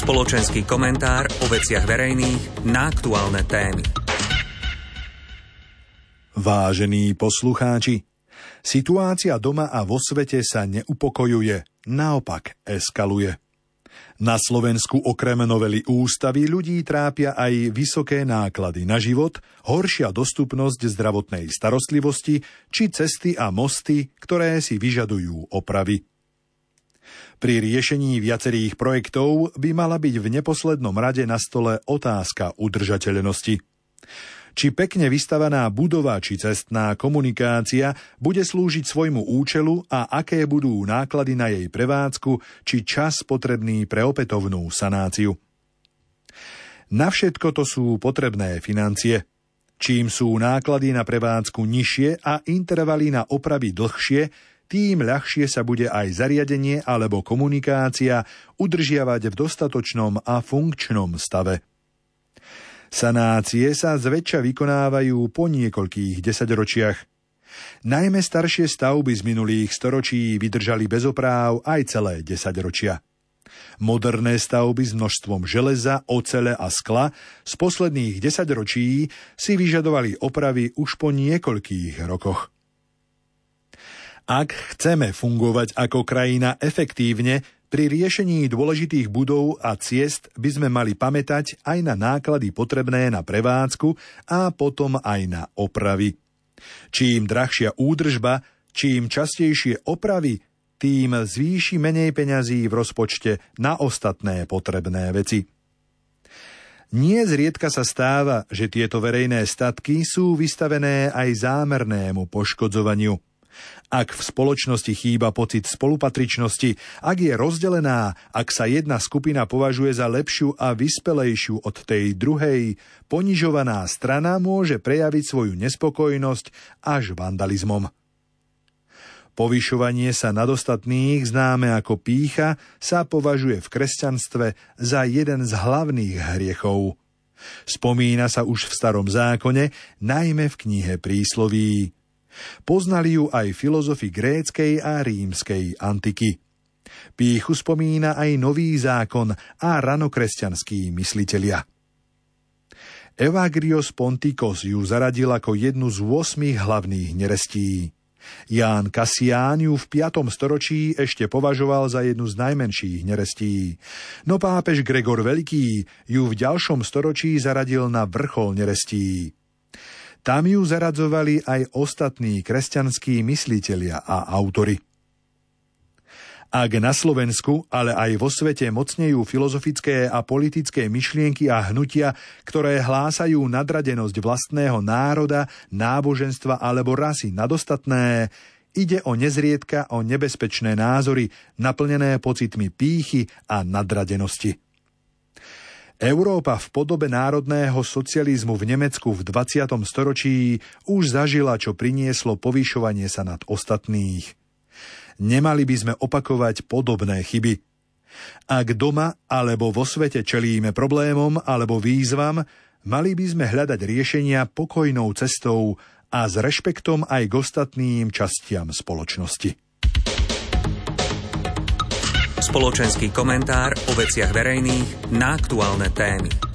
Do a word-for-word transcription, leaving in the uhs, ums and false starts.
Spoločenský komentár o veciach verejných na aktuálne témy. Vážení poslucháči, situácia doma a vo svete sa neupokojuje, naopak eskaluje. Na Slovensku okrem novely ústavy ľudí trápia aj vysoké náklady na život, horšia dostupnosť zdravotnej starostlivosti či cesty a mosty, ktoré si vyžadujú opravy. Pri riešení viacerých projektov by mala byť v neposlednom rade na stole otázka udržateľnosti. Či pekne vystavaná budova či cestná komunikácia bude slúžiť svojmu účelu a aké budú náklady na jej prevádzku či čas potrebný pre opätovnú sanáciu. Na všetko to sú potrebné financie. Čím sú náklady na prevádzku nižšie a intervaly na opravy dlhšie, tým ľahšie sa bude aj zariadenie alebo komunikácia udržiavať v dostatočnom a funkčnom stave. Sanácie sa zväčša vykonávajú po niekoľkých desaťročiach. Najmä staršie stavby z minulých storočí vydržali bez opráv aj celé desaťročia. Moderné stavby s množstvom železa, ocele a skla z posledných desaťročí si vyžadovali opravy už po niekoľkých rokoch. Ak chceme fungovať ako krajina efektívne, pri riešení dôležitých budov a ciest by sme mali pamätať aj na náklady potrebné na prevádzku a potom aj na opravy. Čím drahšia údržba, čím častejšie opravy, tým zvýši menej peňazí v rozpočte na ostatné potrebné veci. Nie zriedka sa stáva, že tieto verejné statky sú vystavené aj zámernému poškodzovaniu. Ak v spoločnosti chýba pocit spolupatričnosti, ak je rozdelená, ak sa jedna skupina považuje za lepšiu a vyspelejšiu od tej druhej, ponižovaná strana môže prejaviť svoju nespokojnosť až vandalizmom. Povyšovanie sa nad ostatných, známe ako pýcha, sa považuje v kresťanstve za jeden z hlavných hriechov. Spomína sa už v Starom zákone, najmä v knihe Prísloví. Poznali ju aj filozofi gréckej a rímskej antiky. Pýchu spomína aj Nový zákon a ranokresťanskí myslitelia. Evagrios Pontikos ju zaradil ako jednu z ôsmich hlavných nerestí. Ján Kasián ju v piatom storočí ešte považoval za jednu z najmenších nerestí. No pápež Gregor Veľký ju v ďalšom storočí zaradil na vrchol nerestí. Tam ju zaradzovali aj ostatní kresťanskí myslitelia a autori. Ak na Slovensku, ale aj vo svete mocnejú filozofické a politické myšlienky a hnutia, ktoré hlásajú nadradenosť vlastného národa, náboženstva alebo rasy nad ostatné, ide o nezriedka o nebezpečné názory, naplnené pocitmi pýchy a nadradenosti. Európa v podobe národného socializmu v Nemecku v dvadsiatom storočí už zažila, čo prinieslo povyšovanie sa nad ostatných. Nemali by sme opakovať podobné chyby. Ak doma alebo vo svete čelíme problémom alebo výzvam, mali by sme hľadať riešenia pokojnou cestou a s rešpektom aj k ostatným častiam spoločnosti. Spoločenský komentár o veciach verejných na aktuálne témy.